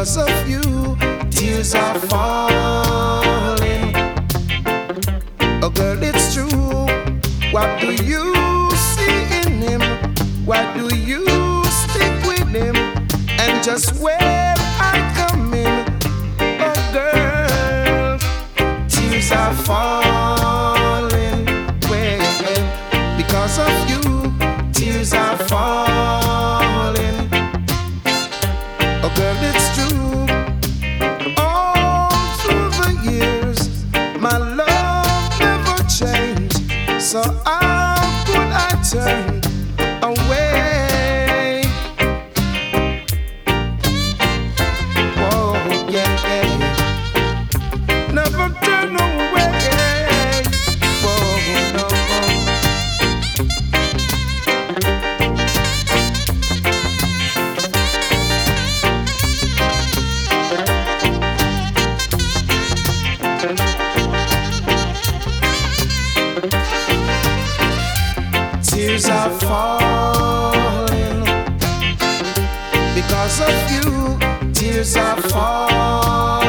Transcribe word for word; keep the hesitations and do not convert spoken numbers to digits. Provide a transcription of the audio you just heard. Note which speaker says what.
Speaker 1: because of you, tears are falling. Oh girl, it's true. What do you see in him? Why do you stick with him? And just when I come in, oh girl, tears are falling. Well, because of you, tears are falling. Oh girl, it's true. All through the years, my love never changed. So how could I turn away? Oh yeah, yeah. Never turn away. Oh no. Tears are falling because of you. Tears are falling.